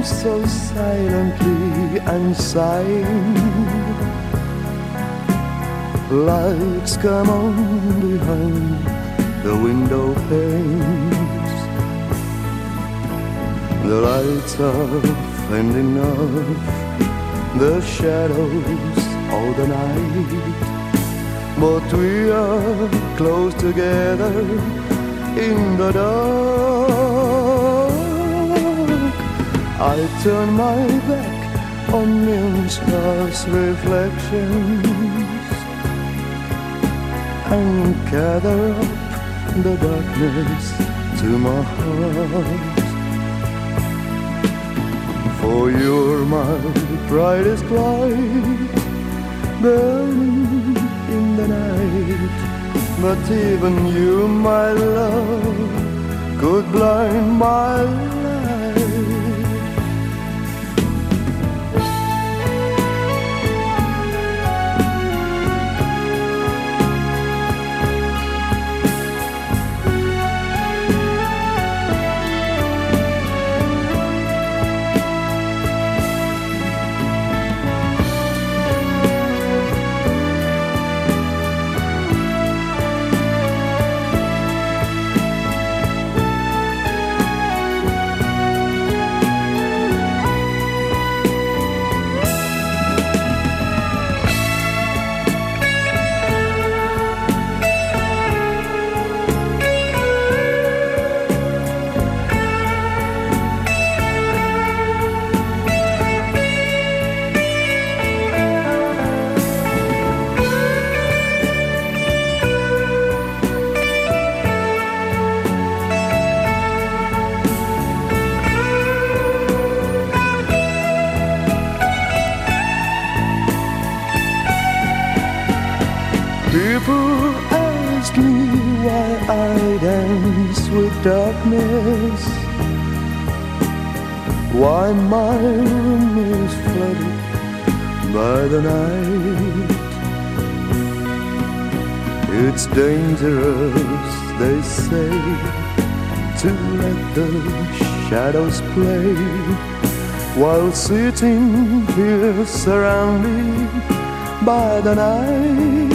so silently and sighing. Lights come on behind the window panes. The lights are fending off the shadows of the night, but we are close together in the dark. I turn my back on Milne's harsh reflections and gather up the darkness to my heart. For you're my brightest light, burning in the night. But even you, my love, could blind my light. People ask me why I dance with darkness, why my room is flooded by the night. It's dangerous, they say, to let the shadows play while sitting here surrounded by the night.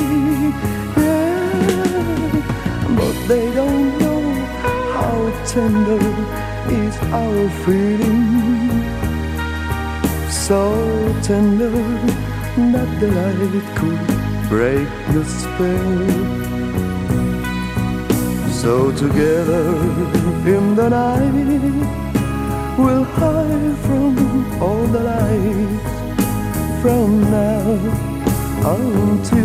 But they don't know how tender is our feeling, so tender that the light could break the spell. So together in the night, we'll hide from all the lights from now until